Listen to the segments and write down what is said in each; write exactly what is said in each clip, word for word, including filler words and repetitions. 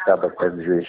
Estava até do juiz.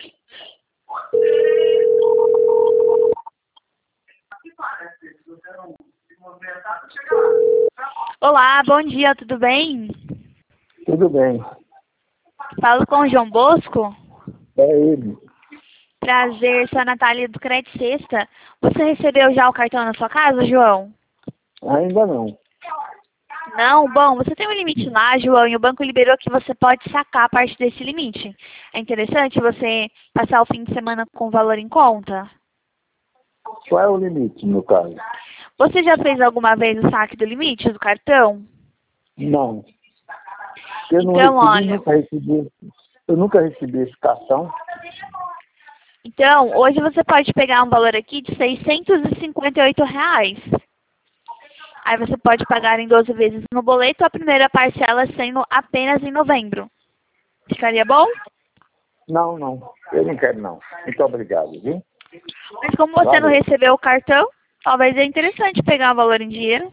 Olá, bom dia, tudo bem? Tudo bem. Falo com o João Bosco. É ele. Prazer, sou a Natália do Credit Sexta. Você recebeu já o cartão na sua casa, João? Ainda não. Não? Bom, você tem um limite lá, João, e o banco liberou que você pode sacar parte desse limite. É interessante você passar o fim de semana com o valor em conta? Qual é o limite, no caso? Você já fez alguma vez o saque do limite do cartão? Não. Eu não Então, recebi, olha... nunca recebi. Eu nunca recebi esse cartão. Então, hoje você pode pegar um valor aqui de seiscentos e cinquenta e oito reais. Aí você pode pagar em doze vezes no boleto, a primeira parcela sendo apenas em novembro. Ficaria bom? Não, não. Eu não quero, não. Muito obrigado, viu? Mas como você Valeu. não recebeu o cartão, talvez é interessante pegar o valor em dinheiro.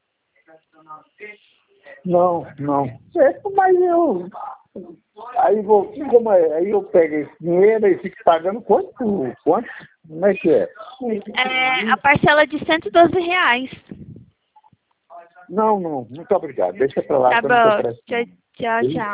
Não, não. É, mas eu... Aí, vou, como é? Aí eu pego esse dinheiro e fico pagando quanto? Quanto? Como é que é? É a parcela de cento e doze reais. Não, não. Muito obrigado. Deixa pra lá Tá que eu não tô bom. prestando. Tchau, tchau, tchau.